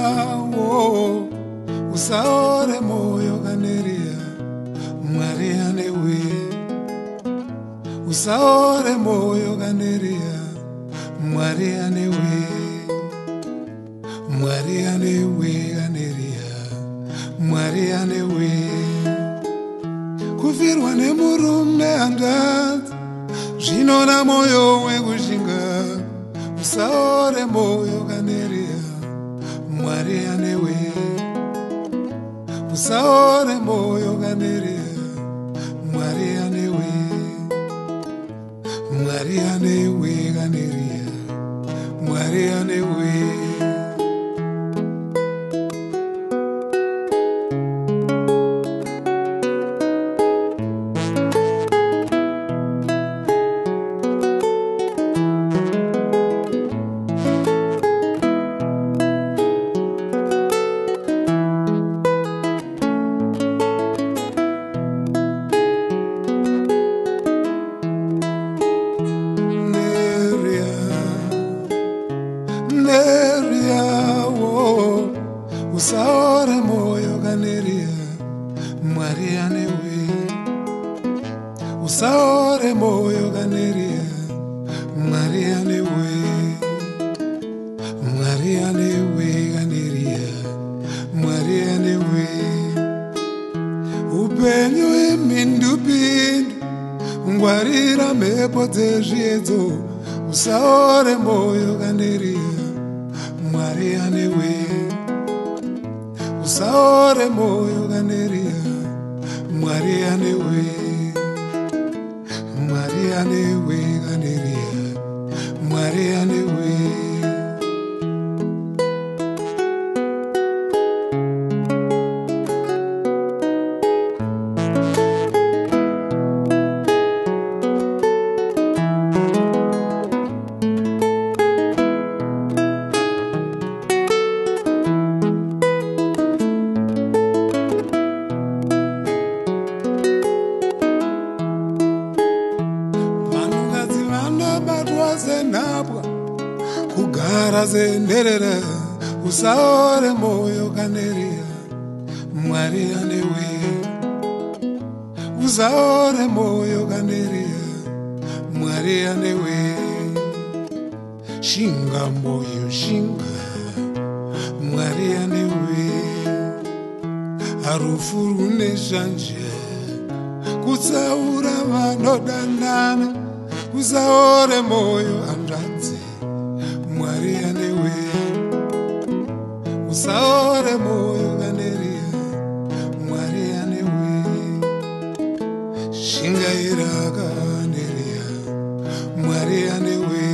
wo usaore moyo kaneria Mwari anewe usaore moyo kaneria Mwari anewe Mwari anewe kaneria Mwari anewe kufirwa nemurume handazi zvinona moyo wekushinga usaore moyo kaneria Mwari anewe usaore moyo kaneria Mwari anewe Mwari anewe kaneria Mwari anewe usaore moyo kaneria Mwari anewe usaore moyo kaneria Mwari anewe Mwari anewe kaneria Mwari anewe upenyu imindupindu ngwarira mhepo dzezviedzo usaore moyo kaneria Mwari anewe usaore moyo kaneria Mwari anewe Mwari anewe kaneria Mwari anewe zenapwa kugara zenderera usaore moyo kaneria Mwari anewe usaore moyo kaneria Mwari anewe shinga moyo shinga Mwari anewe harufu rune shanje kutsaura vanodanana usaore moyo hanzvadzi Mwari anewe usaore moyo kaneria Mwari anewe shingaira kaneria Mwari anewe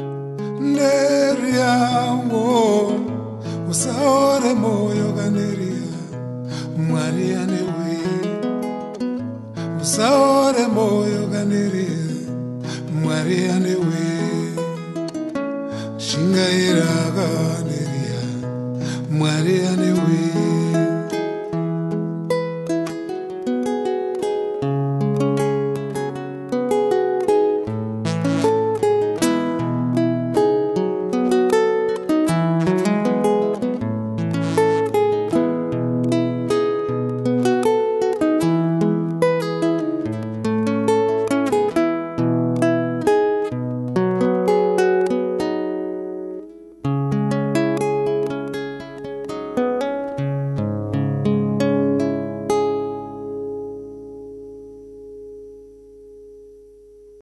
usaore moyo kaneria